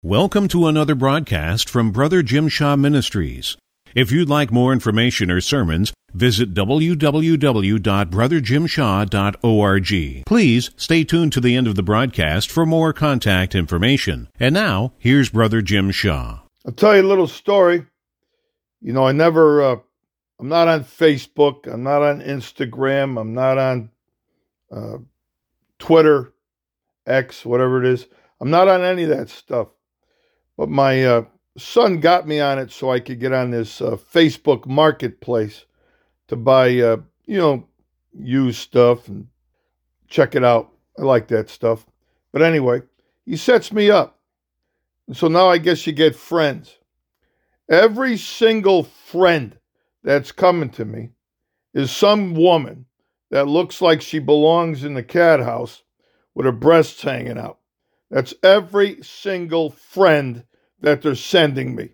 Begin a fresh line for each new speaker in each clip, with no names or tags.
Welcome to another broadcast from Brother Jim Shaw Ministries. If you'd like more information or sermons, visit www.brotherjimshaw.org. Please stay tuned to the end of the broadcast for more contact information. And now, here's Brother Jim Shaw.
I'll tell you a little story. I'm not on Facebook. I'm not on Instagram. I'm not on Twitter, X, whatever it is. I'm not on any of that stuff. But my son got me on it so I could get on this Facebook marketplace to buy, used stuff and check it out. I like that stuff. But anyway, he sets me up. And so now I guess you get friends. Every single friend that's coming to me is some woman that looks like she belongs in the cat house with her breasts hanging out. That's every single friend that they're sending me.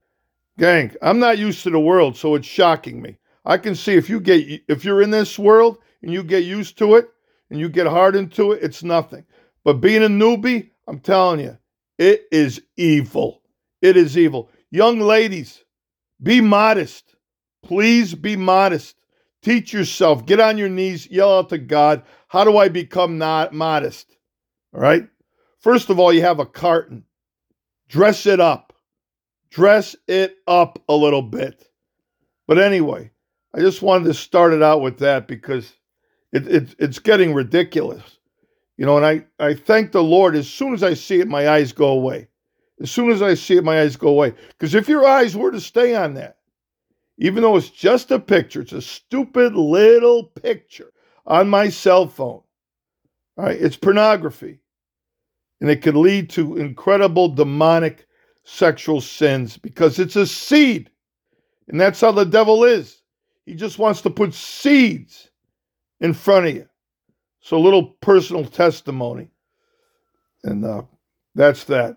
Gang, I'm not used to the world, so it's shocking me. I can see if you're in this world and you get used to it and you get hard into it, it's nothing. But being a newbie, I'm telling you, it is evil. It is evil. Young ladies, be modest. Please be modest. Teach yourself. Get on your knees. Yell out to God, how do I become not modest? All right? First of all, you have a carton. Dress it up. Dress it up a little bit. But anyway, I just wanted to start it out with that because it's getting ridiculous. And I thank the Lord. As soon as I see it, my eyes go away. As soon as I see it, my eyes go away. Because if your eyes were to stay on that, even though it's just a picture, it's a stupid little picture on my cell phone. All right, it's pornography. And it can lead to incredible demonic sexual sins because it's a seed. And that's how the devil is. He just wants to put seeds in front of you. So a little personal testimony. And that's that.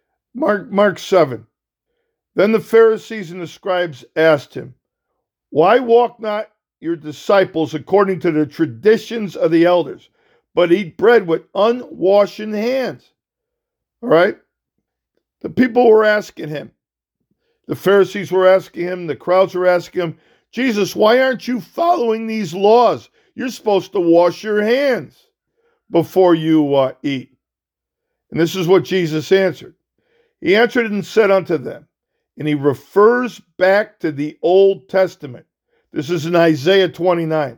Mark 7. Then the Pharisees and the scribes asked him, why walk not your disciples according to the traditions of the elders, but eat bread with unwashed hands? All right? The people were asking him. The Pharisees were asking him. The crowds were asking him, Jesus, why aren't you following these laws? You're supposed to wash your hands before you eat. And this is what Jesus answered. He answered and said unto them, and he refers back to the Old Testament. This is in Isaiah 29.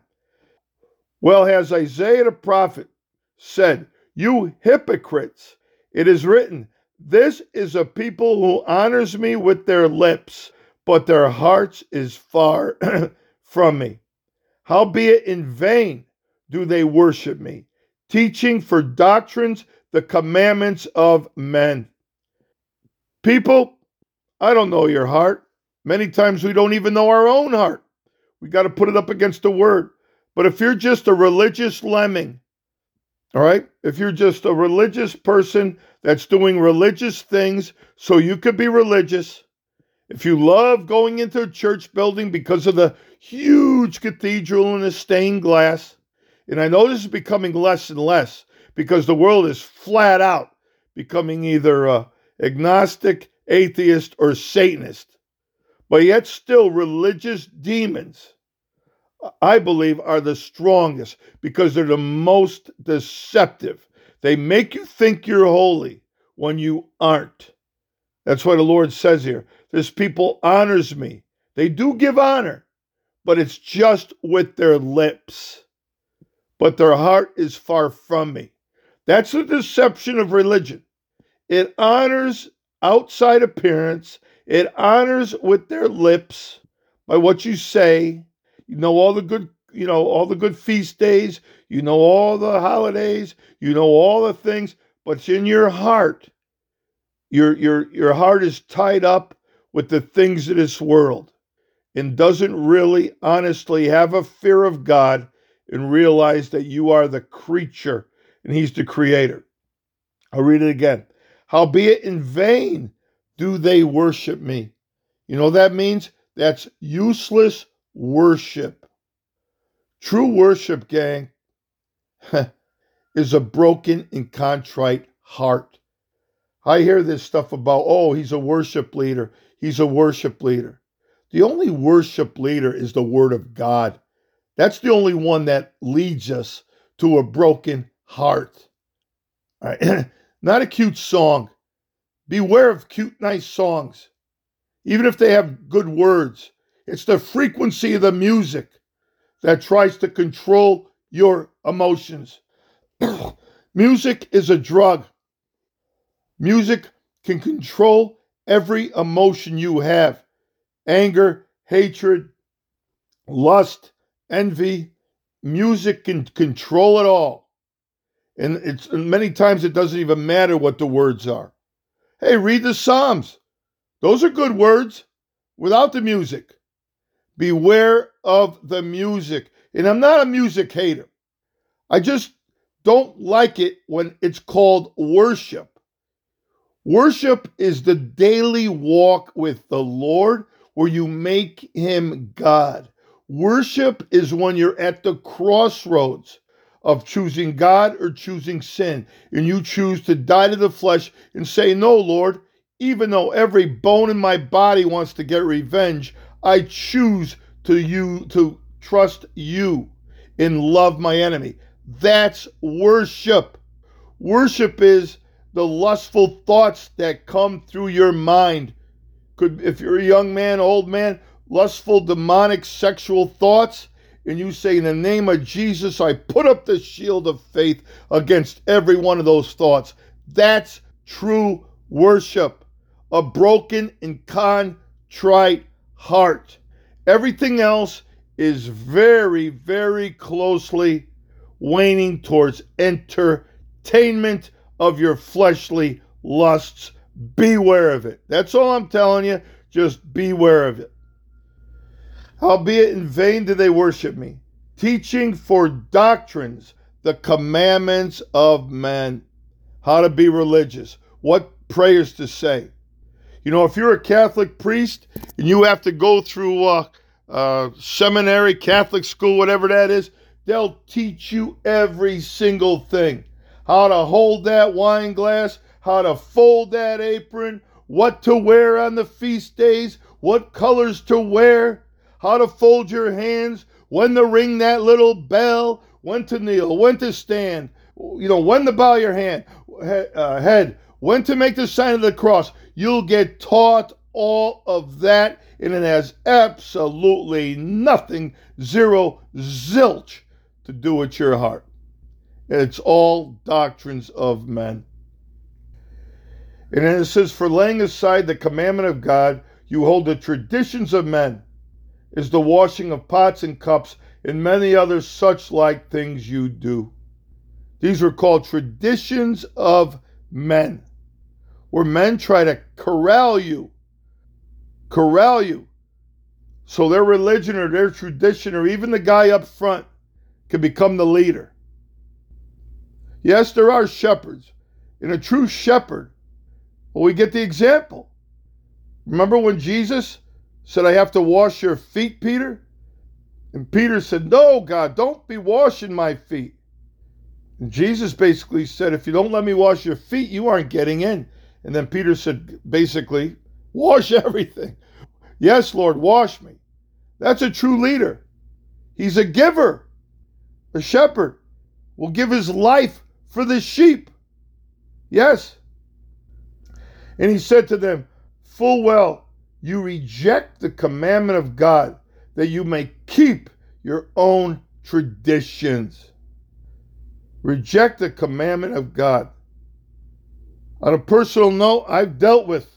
Well, has Isaiah the prophet said, you hypocrites, it is written, this is a people who honors me with their lips, but their hearts is far from me. Howbeit in vain do they worship me, teaching for doctrines the commandments of men. People, I don't know your heart. Many times we don't even know our own heart. We got to put it up against the word. But if you're just a religious lemming, all right, if you're just a religious person that's doing religious things so you could be religious, if you love going into a church building because of the huge cathedral and the stained glass, and I know this is becoming less and less because the world is flat out becoming either agnostic, atheist, or Satanist, but yet still religious demons, I believe, are the strongest because they're the most deceptive. They make you think you're holy when you aren't. That's what the Lord says here. This people honors me. They do give honor, but it's just with their lips. But their heart is far from me. That's the deception of religion. It honors outside appearance. It honors with their lips by what you say. You know all the good feast days. You know all the holidays. You know all the things. But it's in your heart. Your heart is tied up with the things of this world and doesn't really honestly have a fear of God and realize that you are the creature and he's the creator. I'll read it again. Howbeit in vain do they worship me. You know what that means? That's useless worship. True worship, gang, is a broken and contrite heart. I hear this stuff about, oh, he's a worship leader. He's a worship leader. The only worship leader is the Word of God. That's the only one that leads us to a broken heart. All right? Not a cute song. Beware of cute, nice songs. Even if they have good words, it's the frequency of the music that tries to control your emotions. Music is a drug. Music can control every emotion you have. Anger, hatred, lust, envy. Music can control it all. And many times it doesn't even matter what the words are. Hey, read the Psalms. Those are good words without the music. Beware of the music. And I'm not a music hater. I just don't like it when it's called worship. Worship is the daily walk with the Lord where you make him God. Worship is when you're at the crossroads of choosing God or choosing sin. And you choose to die to the flesh and say, no, Lord, even though every bone in my body wants to get revenge, I choose to trust you and love my enemy. That's worship. Worship is the lustful thoughts that come through your mind. If you're a young man, old man, lustful, demonic, sexual thoughts, and you say, in the name of Jesus, I put up the shield of faith against every one of those thoughts. That's true worship. A broken and contrite heart. Everything else is very, very closely waning towards entertainment of your fleshly lusts. Beware of it. That's all I'm telling you. Just beware of it. Howbeit in vain do they worship me, teaching for doctrines the commandments of men. How to be religious, what prayers to say. You know, if you're a Catholic priest and you have to go through seminary, Catholic school, whatever that is, they'll teach you every single thing. How to hold that wine glass, how to fold that apron, what to wear on the feast days, what colors to wear, how to fold your hands, when to ring that little bell, when to kneel, when to stand, when to bow your head, when to make the sign of the cross. You'll get taught all of that, and it has absolutely nothing, zero, zilch to do with your heart. It's all doctrines of men. And then it says, for laying aside the commandment of God, you hold the traditions of men, is the washing of pots and cups, and many other such like things you do. These are called traditions of men, where men try to corral you, so their religion or their tradition or even the guy up front can become the leader. Yes, there are shepherds, and a true shepherd, well, we get the example. Remember when Jesus said, I have to wash your feet, Peter? And Peter said, no, God, don't be washing my feet. And Jesus basically said, if you don't let me wash your feet, you aren't getting in. And then Peter said, basically, wash everything. Yes, Lord, wash me. That's a true leader. He's a giver. A shepherd will give his life for the sheep. Yes. And he said to them, full well, you reject the commandment of God, that you may keep your own traditions. Reject the commandment of God. On a personal note, I've dealt with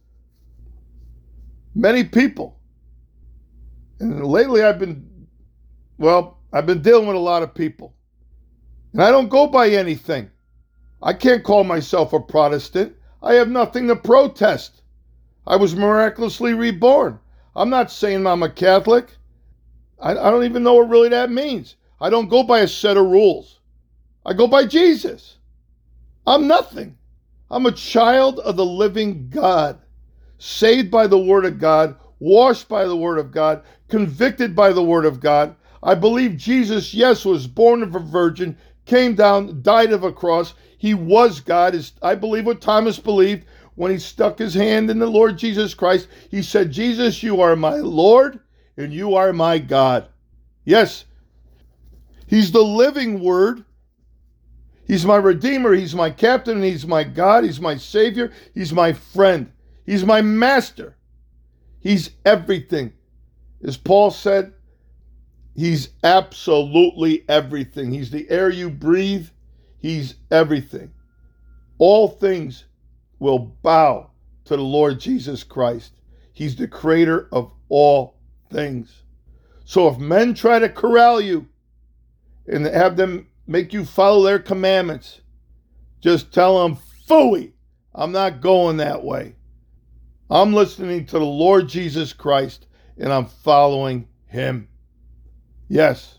many people. And lately I've been dealing with a lot of people. And I don't go by anything. I can't call myself a Protestant. I have nothing to protest. I was miraculously reborn. I'm not saying I'm a Catholic. I don't even know what really that means. I don't go by a set of rules. I go by Jesus. I'm nothing. I'm a child of the living God, saved by the Word of God, washed by the Word of God, convicted by the Word of God. I believe Jesus, yes, was born of a virgin, came down, died of a cross. He was God. I believe what Thomas believed when he stuck his hand in the Lord Jesus Christ. He said, Jesus, you are my Lord and you are my God. Yes, he's the living word. He's my Redeemer. He's my captain. And he's my God. He's my Savior. He's my friend. He's my master. He's everything. As Paul said, he's absolutely everything. He's the air you breathe. He's everything. All things will bow to the Lord Jesus Christ. He's the creator of all things. So if men try to corral you and have them make you follow their commandments, just tell them, phooey, I'm not going that way. I'm listening to the Lord Jesus Christ and I'm following him. Yes.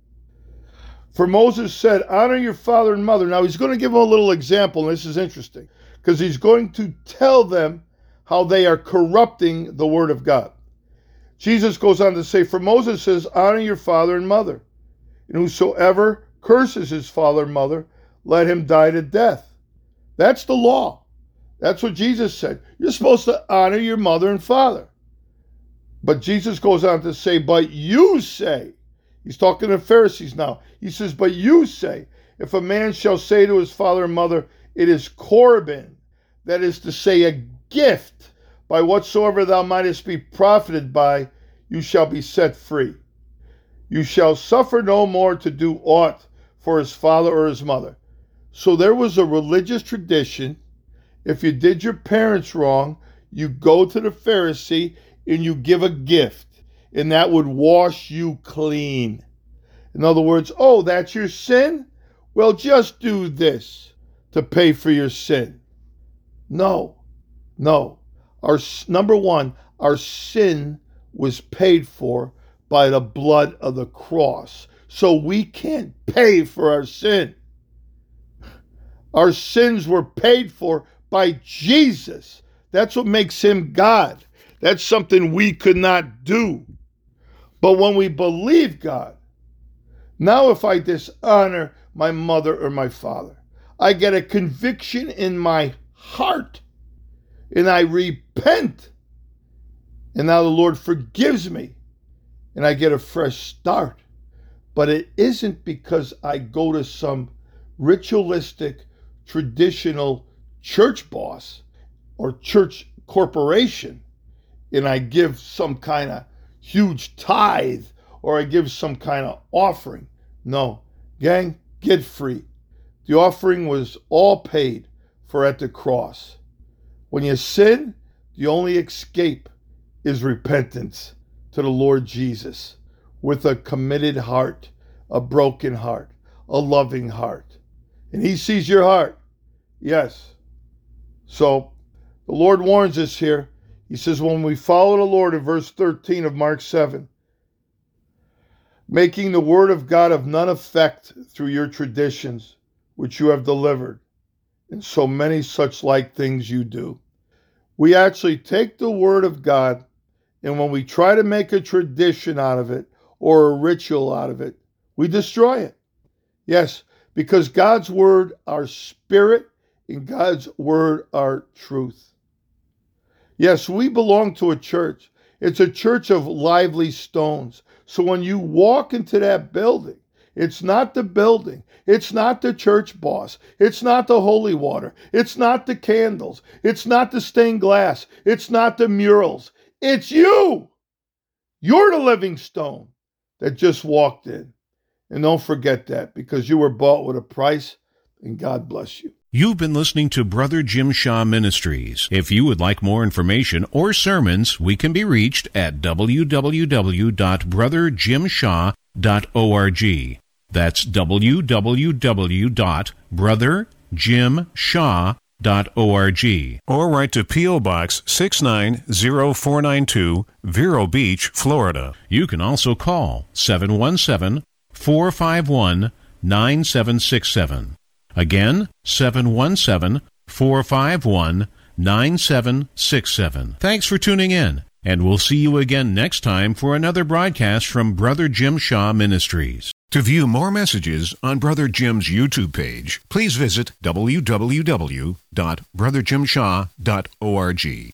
For Moses said, honor your father and mother. Now he's going to give them a little example, and this is interesting, because he's going to tell them how they are corrupting the word of God. Jesus goes on to say, for Moses says, honor your father and mother, and whosoever curses his father and mother, let him die to death. That's the law. That's what Jesus said. You're supposed to honor your mother and father. But Jesus goes on to say, but you say, he's talking to Pharisees now. He says, but you say, if a man shall say to his father and mother, it is Corban, that is to say, a gift, by whatsoever thou mightest be profited by, you shall be set free. You shall suffer no more to do aught for his father or his mother. So there was a religious tradition. If you did your parents wrong, you go to the Pharisee and you give a gift, and that would wash you clean. In other words, oh, that's your sin? Well, just do this to pay for your sin. No. Number one, our sin was paid for by the blood of the cross. So we can't pay for our sin. Our sins were paid for by Jesus. That's what makes him God. That's something we could not do. But when we believe God, now if I dishonor my mother or my father, I get a conviction in my heart and I repent. And now the Lord forgives me and I get a fresh start. But it isn't because I go to some ritualistic, traditional church boss or church corporation and I give some kind of huge tithe or I give some kind of offering. No, gang, get free. The offering was all paid for at the cross. When you sin, the only escape is repentance to the Lord Jesus with a committed heart, a broken heart, a loving heart. And he sees your heart. Yes. So the Lord warns us here. He says, when we follow the Lord in verse 13 of Mark 7, making the word of God of none effect through your traditions, which you have delivered, and so many such like things you do. We actually take the word of God, and when we try to make a tradition out of it or a ritual out of it, we destroy it. Yes, because God's word are spirit and God's word are truth. Yes, we belong to a church. It's a church of lively stones. So when you walk into that building, it's not the building. It's not the church boss. It's not the holy water. It's not the candles. It's not the stained glass. It's not the murals. It's you. You're the living stone that just walked in. And don't forget that, because you were bought with a price, and God bless you.
You've been listening to Brother Jim Shaw Ministries. If you would like more information or sermons, we can be reached at www.brotherjimshaw.org. That's www.brotherjimshaw.org. Or write to P.O. Box 690-492, Vero Beach, Florida. You can also call 717-451-9767. Again, 717-451-9767. Thanks for tuning in, and we'll see you again next time for another broadcast from Brother Jim Shaw Ministries. To view more messages on Brother Jim's YouTube page, please visit www.brotherjimshaw.org.